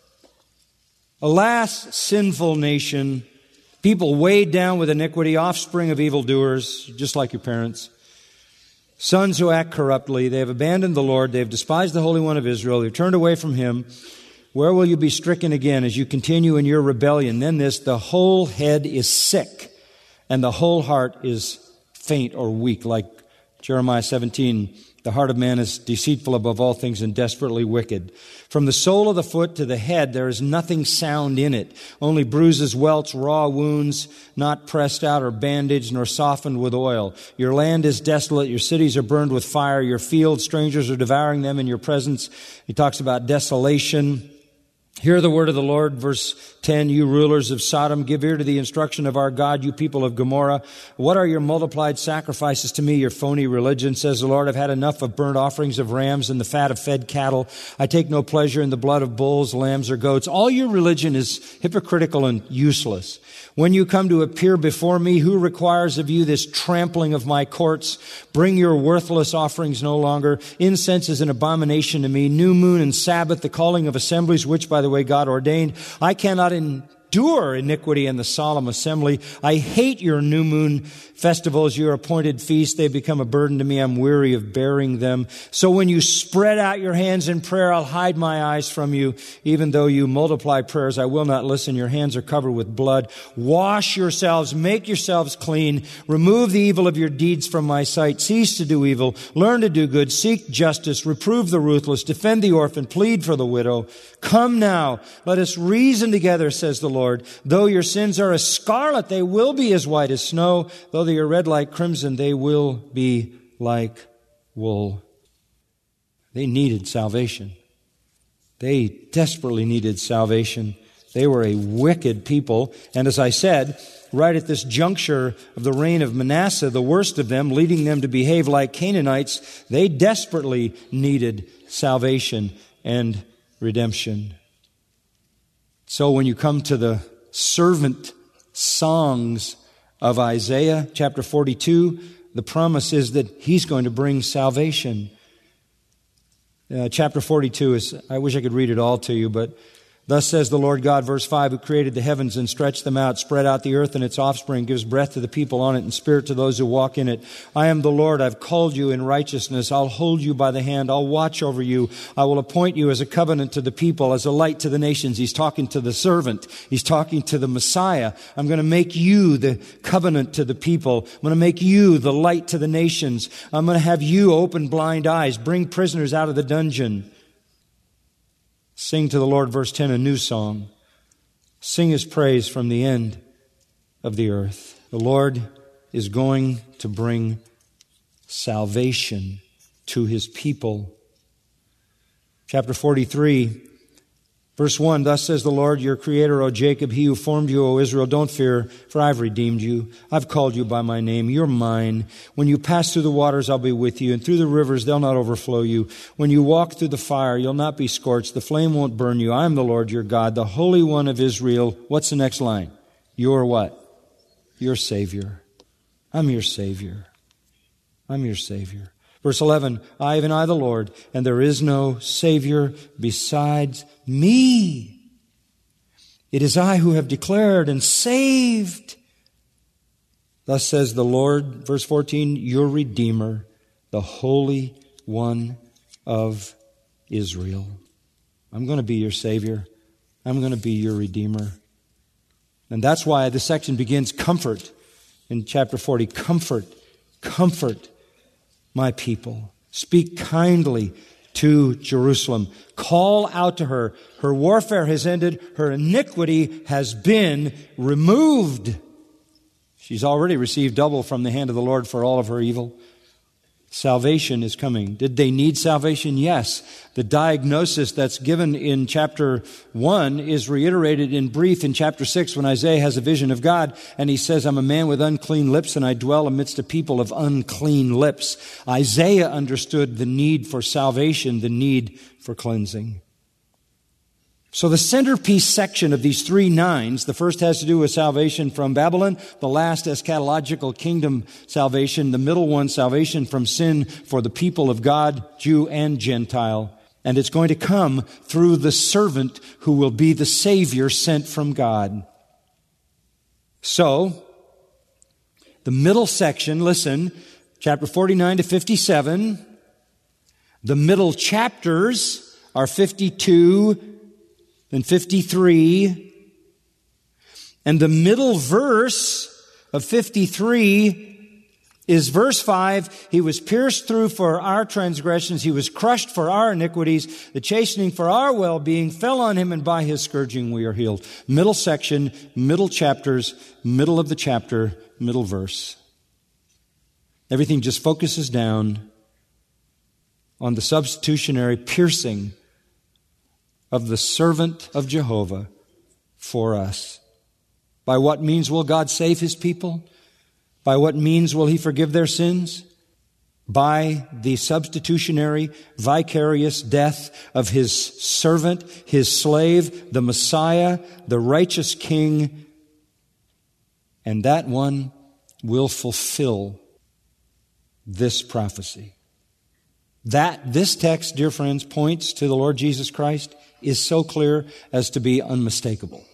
Alas, sinful nation, people weighed down with iniquity, offspring of evildoers, just like your parents. Sons who act corruptly, they have abandoned the Lord, they have despised the Holy One of Israel, they have turned away from Him. Where will you be stricken again as you continue in your rebellion? Then this, the whole head is sick, and the whole heart is faint or weak, like Jeremiah seventeen. The heart of man is deceitful above all things and desperately wicked. From the sole of the foot to the head, there is nothing sound in it. Only bruises, welts, raw wounds, not pressed out or bandaged, nor softened with oil. Your land is desolate. Your cities are burned with fire. Your fields, strangers are devouring them in your presence. He talks about desolation. Hear the word of the Lord, verse ten, you rulers of Sodom, give ear to the instruction of our God, you people of Gomorrah. What are your multiplied sacrifices to me, your phony religion? Says the Lord, I've had enough of burnt offerings of rams and the fat of fed cattle. I take no pleasure in the blood of bulls, lambs, or goats. All your religion is hypocritical and useless. When you come to appear before me, who requires of you this trampling of my courts? Bring your worthless offerings no longer. Incense is an abomination to me. New moon and Sabbath, the calling of assemblies, which, by the way, God ordained. I cannot endure iniquity in the solemn assembly. I hate your new moon festivals, your appointed feasts. They become a burden to me. I'm weary of bearing them. So when you spread out your hands in prayer, I'll hide my eyes from you. Even though you multiply prayers, I will not listen. Your hands are covered with blood. Wash yourselves, make yourselves clean. Remove the evil of your deeds from my sight. Cease to do evil. Learn to do good. Seek justice. Reprove the ruthless. Defend the orphan. Plead for the widow. Come now. Let us reason together, says the Lord. Though your sins are as scarlet, they will be as white as snow. Though they are red like crimson, they will be like wool. They needed salvation. They desperately needed salvation. They were a wicked people. And as I said, right at this juncture of the reign of Manasseh, the worst of them, leading them to behave like Canaanites, they desperately needed salvation and redemption. So when you come to the servant songs of Isaiah chapter forty-two, the promise is that He's going to bring salvation. Uh, chapter forty-two is, I wish I could read it all to you, but Thus says the Lord God, verse five, who created the heavens and stretched them out, spread out the earth and its offspring, gives breath to the people on it and spirit to those who walk in it. I am the Lord. I've called you in righteousness. I'll hold you by the hand. I'll watch over you. I will appoint you as a covenant to the people, as a light to the nations. He's talking to the servant. He's talking to the Messiah. I'm going to make you the covenant to the people. I'm going to make you the light to the nations. I'm going to have you open blind eyes, bring prisoners out of the dungeon. Sing to the Lord, verse ten, a new song. Sing His praise from the end of the earth. The Lord is going to bring salvation to His people. Chapter forty-three, verse one, thus says the Lord, your Creator, O Jacob, He who formed you, O Israel, don't fear, for I've redeemed you. I've called you by my name. You're mine. When you pass through the waters, I'll be with you, and through the rivers, they'll not overflow you. When you walk through the fire, you'll not be scorched. The flame won't burn you. I'm the Lord your God, the Holy One of Israel. What's the next line? You're what? Your Savior. I'm your Savior. I'm your Savior. Verse eleven, I, even I, the Lord, and there is no Savior besides me. It is I who have declared and saved. Thus says the Lord, verse fourteen, your Redeemer, the Holy One of Israel. I'm going to be your Savior. I'm going to be your Redeemer. And that's why this section begins comfort in chapter forty. Comfort, comfort my people. Speak kindly to Jerusalem. Call out to her. Her warfare has ended. Her iniquity has been removed. She's already received double from the hand of the Lord for all of her evil. Salvation is coming. Did they need salvation? Yes. The diagnosis that's given in chapter one is reiterated in brief in chapter six when Isaiah has a vision of God and he says, I'm a man with unclean lips and I dwell amidst a people of unclean lips. Isaiah understood the need for salvation, the need for cleansing. So the centerpiece section of these three nines, the first has to do with salvation from Babylon, the last eschatological kingdom salvation, the middle one, salvation from sin for the people of God, Jew and Gentile. And it's going to come through the servant who will be the Savior sent from God. So, the middle section, listen, chapter forty-nine to fifty-seven, the middle chapters are fifty-two and fifty-three, and the middle verse of fifty-three is verse five. He was pierced through for our transgressions. He was crushed for our iniquities. The chastening for our well-being fell on Him, and by His scourging we are healed. Middle section, middle chapters, middle of the chapter, middle verse. Everything just focuses down on the substitutionary piercing of the servant of Jehovah for us. By what means will God save His people? By what means will He forgive their sins? By the substitutionary, vicarious death of His servant, His slave, the Messiah, the righteous King. And that one will fulfill this prophecy. That, this text, dear friends, points to the Lord Jesus Christ is so clear as to be unmistakable.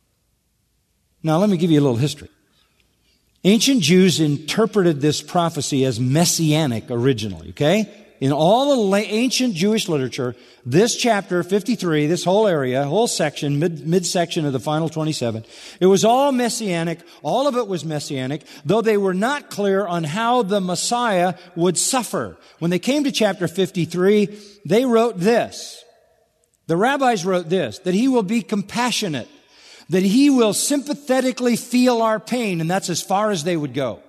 Now, let me give you a little history. Ancient Jews interpreted this prophecy as messianic originally, okay? In all the ancient Jewish literature, this chapter fifty-three, this whole area, whole section, mid, midsection of the final twenty-seven, it was all messianic. All of it was messianic, though they were not clear on how the Messiah would suffer. When they came to chapter fifty-three, they wrote this. The rabbis wrote this, that He will be compassionate, that He will sympathetically feel our pain, and that's as far as they would go.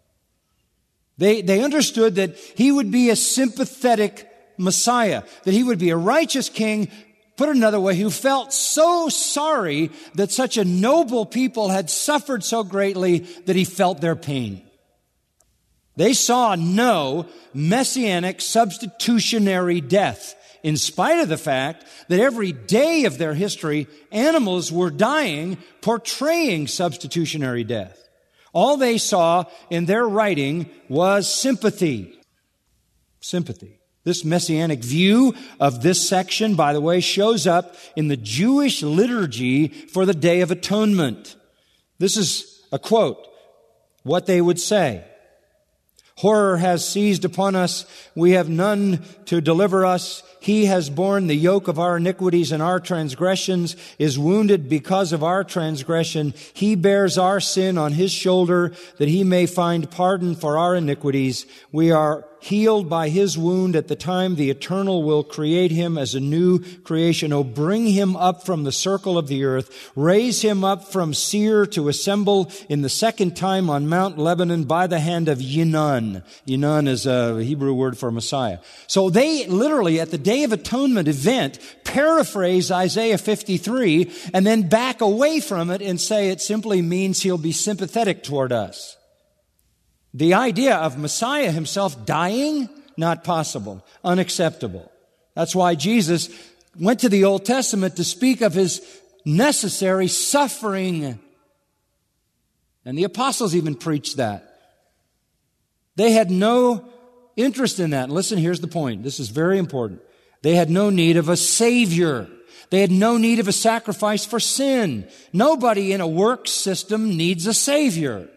They, they understood that He would be a sympathetic Messiah, that He would be a righteous King, put it another way, who felt so sorry that such a noble people had suffered so greatly that He felt their pain. They saw no messianic substitutionary death, in spite of the fact that every day of their history, animals were dying, portraying substitutionary death. All they saw in their writing was sympathy. Sympathy. This messianic view of this section, by the way, shows up in the Jewish liturgy for the Day of Atonement. This is a quote, what they would say. Horror has seized upon us. We have none to deliver us. He has borne the yoke of our iniquities and our transgressions, is wounded because of our transgression. He bears our sin on His shoulder, that He may find pardon for our iniquities. We are healed by His wound. At the time the Eternal will create Him as a new creation. Oh, bring Him up from the circle of the earth. Raise Him up from Seir to assemble in the second time on Mount Lebanon by the hand of Yinon. Yinon is a Hebrew word for Messiah. So they literally, at the Day of Atonement event, paraphrase Isaiah fifty-three and then back away from it and say it simply means He'll be sympathetic toward us. The idea of Messiah Himself dying, not possible, unacceptable. That's why Jesus went to the Old Testament to speak of His necessary suffering. And the apostles even preached that. They had no interest in that. And listen, here's the point. This is very important. They had no need of a Savior. They had no need of a sacrifice for sin. Nobody in a work system needs a Savior.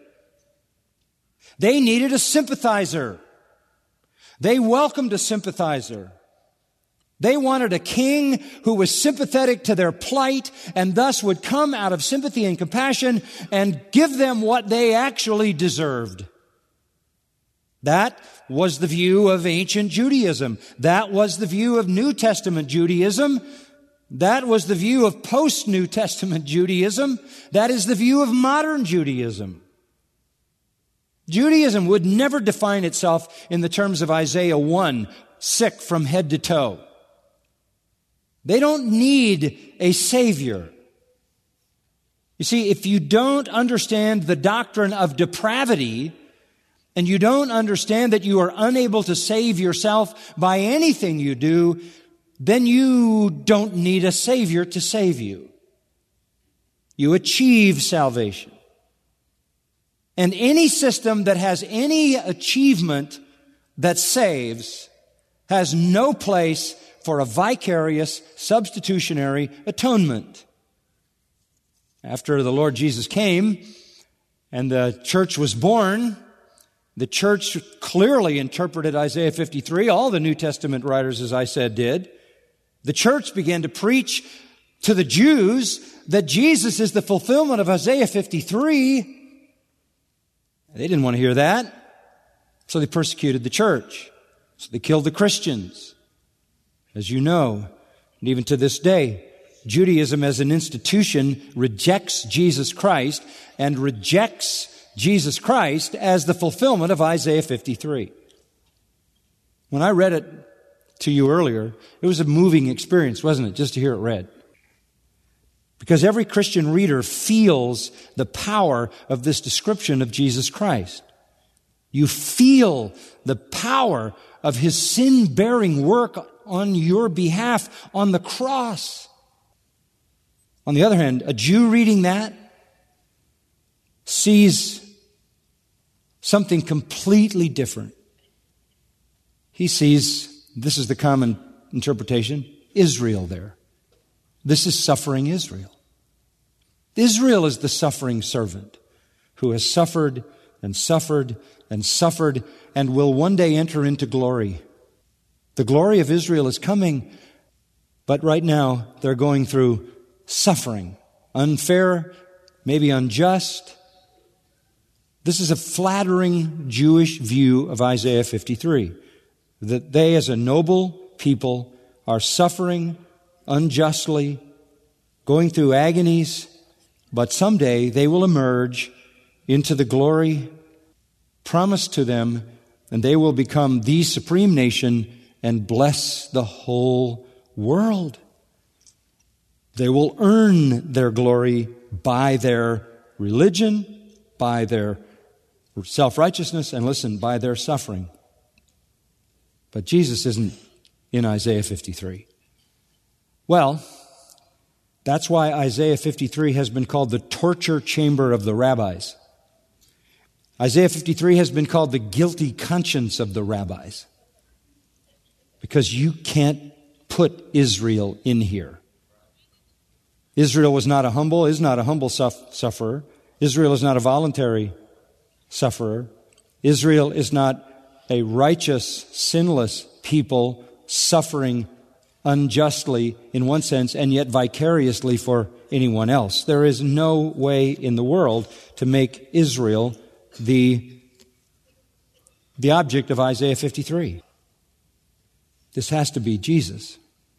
They needed a sympathizer. They welcomed a sympathizer. They wanted a king who was sympathetic to their plight and thus would come out of sympathy and compassion and give them what they actually deserved. That was the view of ancient Judaism. That was the view of New Testament Judaism. That was the view of post-New Testament Judaism. That is the view of modern Judaism. Judaism would never define itself in the terms of Isaiah one, sick from head to toe. They don't need a Savior. You see, if you don't understand the doctrine of depravity, and you don't understand that you are unable to save yourself by anything you do, then you don't need a Savior to save you. You achieve salvation. And any system that has any achievement that saves has no place for a vicarious, substitutionary atonement. After the Lord Jesus came and the church was born, the church clearly interpreted Isaiah fifty-three. All the New Testament writers, as I said, did. The church began to preach to the Jews that Jesus is the fulfillment of Isaiah fifty-three. They didn't want to hear that, so they persecuted the church. So they killed the Christians. As you know, and even to this day, Judaism as an institution rejects Jesus Christ and rejects Jesus Christ as the fulfillment of Isaiah fifty-three. When I read it to you earlier, it was a moving experience, wasn't it, just to hear it read? Because every Christian reader feels the power of this description of Jesus Christ. You feel the power of His sin-bearing work on your behalf on the cross. On the other hand, a Jew reading that sees something completely different. He sees, this is the common interpretation, Israel there. This is suffering Israel. Israel is the suffering servant who has suffered and suffered and suffered and will one day enter into glory. The glory of Israel is coming, but right now they're going through suffering. Unfair, maybe unjust. This is a flattering Jewish view of Isaiah fifty-three, that they as a noble people are suffering unjustly, going through agonies, but someday they will emerge into the glory promised to them, and they will become the supreme nation and bless the whole world. They will earn their glory by their religion, by their self-righteousness, and listen, by their suffering. But Jesus isn't in Isaiah fifty-three. Well, that's why Isaiah fifty-three has been called the torture chamber of the rabbis. Isaiah fifty-three has been called the guilty conscience of the rabbis. because you can't put Israel in here. Israel was not a humble, is not a humble suff- sufferer. Israel is not a voluntary sufferer. Israel is not a righteous, sinless people suffering unjustly in one sense and yet vicariously for anyone else. There is no way in the world to make Israel the, the object of Isaiah fifty-three. This has to be Jesus.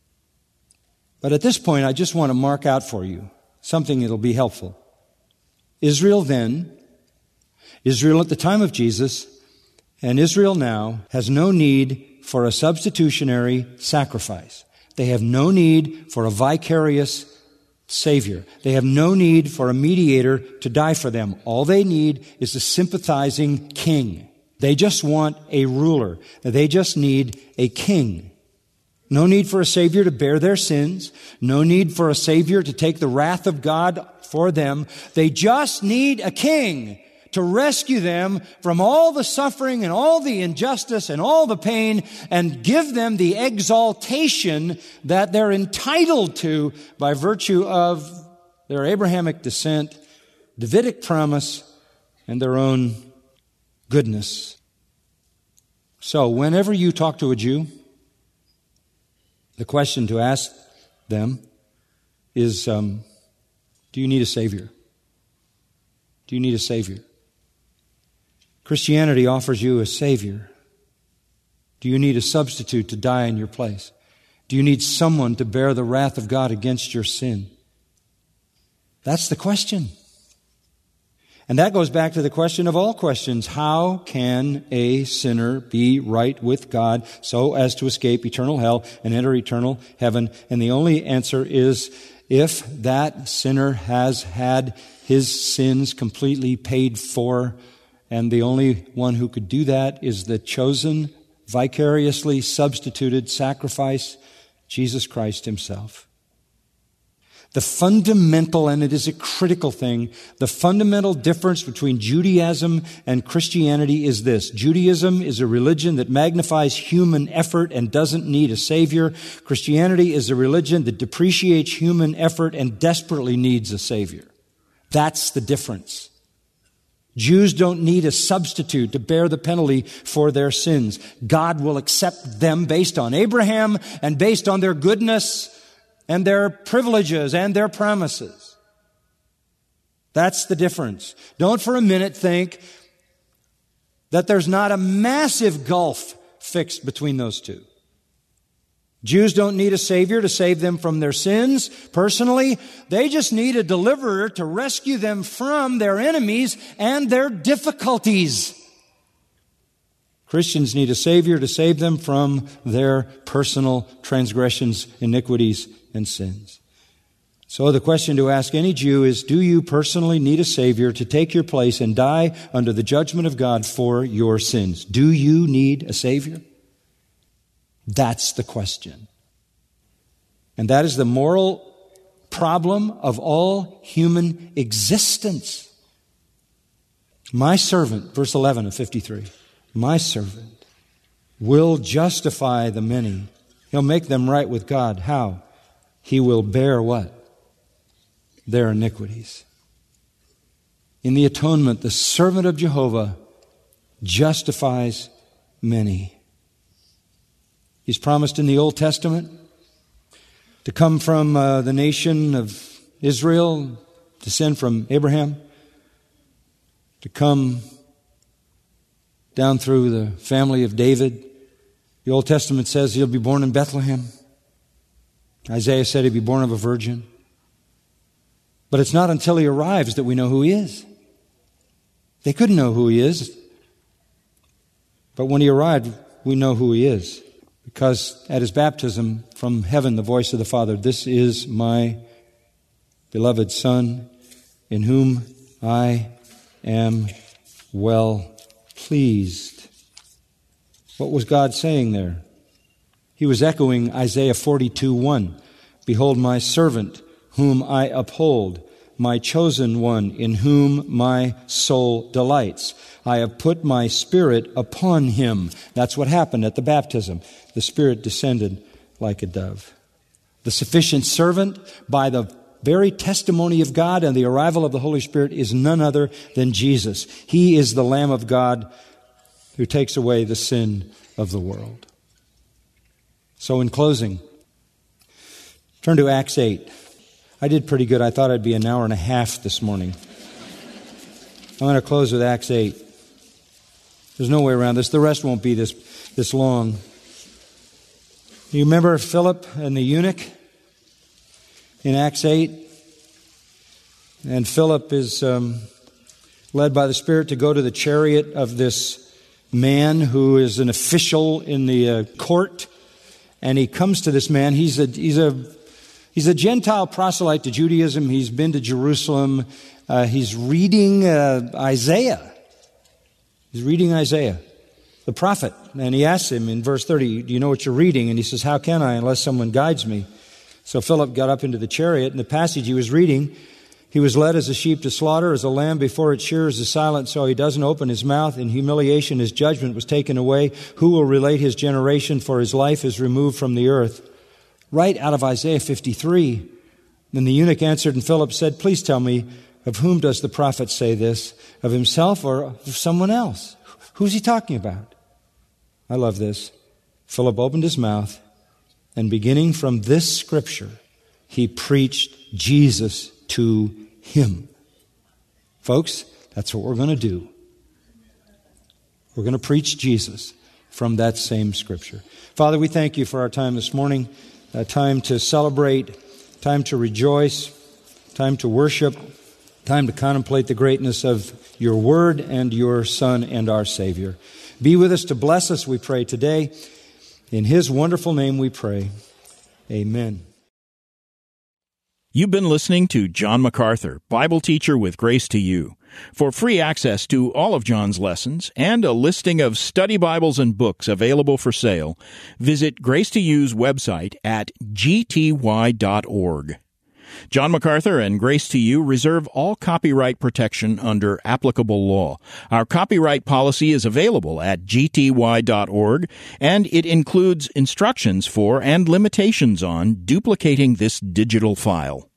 But at this point, I just want to mark out for you something that will be helpful. Israel then, Israel at the time of Jesus, and Israel now has no need for a substitutionary sacrifice. They have no need for a vicarious Savior. They have no need for a mediator to die for them. All they need is a sympathizing king. They just want a ruler. They just need a king. No need for a Savior to bear their sins. No need for a Savior to take the wrath of God for them. They just need a king to rescue them from all the suffering and all the injustice and all the pain and give them the exaltation that they're entitled to by virtue of their Abrahamic descent, Davidic promise, and their own goodness. So whenever you talk to a Jew, the question to ask them is, um, do you need a Savior? Do you need a Savior? Christianity offers you a Savior. Do you need a substitute to die in your place? Do you need someone to bear the wrath of God against your sin? That's the question. And that goes back to the question of all questions. How can a sinner be right with God so as to escape eternal hell and enter eternal heaven? And the only answer is if that sinner has had his sins completely paid for, and the only one who could do that is the chosen, vicariously substituted sacrifice, Jesus Christ himself. The fundamental, and it is a critical thing, the fundamental difference between Judaism and Christianity is this. Judaism is a religion that magnifies human effort and doesn't need a Savior. Christianity is a religion that depreciates human effort and desperately needs a Savior. That's the difference. Jews don't need a substitute to bear the penalty for their sins. God will accept them based on Abraham and based on their goodness and their privileges and their promises. That's the difference. Don't for a minute think that there's not a massive gulf fixed between those two. Jews don't need a Savior to save them from their sins personally. They just need a deliverer to rescue them from their enemies and their difficulties. Christians need a Savior to save them from their personal transgressions, iniquities, and sins. So the question to ask any Jew is, do you personally need a Savior to take your place and die under the judgment of God for your sins? Do you need a Savior? That's the question. And that is the moral problem of all human existence. My servant, verse eleven of fifty-three, my servant will justify the many. He'll make them right with God. How? He will bear what? Their iniquities. In the atonement, the servant of Jehovah justifies many. He's promised in the Old Testament to come from uh, the nation of Israel, descend from Abraham, to come down through the family of David. The Old Testament says he'll be born in Bethlehem. Isaiah said he'd be born of a virgin. But it's not until he arrives that we know who he is. They couldn't know who he is. But when he arrived, we know who he is. Because at his baptism, from heaven, the voice of the Father, this is my beloved Son, in whom I am well pleased. What was God saying there? He was echoing Isaiah forty-two one. Behold my servant, whom I uphold, my chosen one, in whom my soul delights. I have put my Spirit upon him. That's what happened at the baptism. The Spirit descended like a dove. The sufficient servant, by the very testimony of God and the arrival of the Holy Spirit, is none other than Jesus. He is the Lamb of God who takes away the sin of the world. So in closing, turn to Acts eight. I did pretty good. I thought I'd be an hour and a half this morning. I'm going to close with Acts eight. There's no way around this. The rest won't be this, this long. You remember Philip and the eunuch in Acts eight? And Philip is um, led by the Spirit to go to the chariot of this man who is an official in the uh, court. And he comes to this man. He's a he's a he's a Gentile proselyte to Judaism. He's been to Jerusalem. Uh, he's reading uh, Isaiah. He's reading Isaiah, the prophet. And he asks him in verse thirty, do you know what you're reading? And he says, how can I unless someone guides me? So Philip got up into the chariot, and the passage he was reading, he was led as a sheep to slaughter, as a lamb before its shearers is silent, so he doesn't open his mouth. In humiliation his judgment was taken away. Who will relate his generation, for his life is removed from the earth? Right out of Isaiah fifty-three. Then the eunuch answered, and Philip said, please tell me, of whom does the prophet say this? Of himself or of someone else? Who's he talking about? I love this. Philip opened his mouth, and beginning from this scripture, he preached Jesus to him. Folks, that's what we're going to do. We're going to preach Jesus from that same scripture. Father, we thank you for our time this morning, a time to celebrate, time to rejoice, time to worship, time to contemplate the greatness of your word and your Son and our Savior. Be with us to bless us, we pray today. In his wonderful name we pray. Amen. You've been listening to John MacArthur, Bible teacher with Grace to You. For free access to all of John's lessons and a listing of study Bibles and books available for sale, visit Grace to You's website at g t y dot org. John MacArthur and Grace to You reserve all copyright protection under applicable law. Our copyright policy is available at g t y dot org, and it includes instructions for and limitations on duplicating this digital file.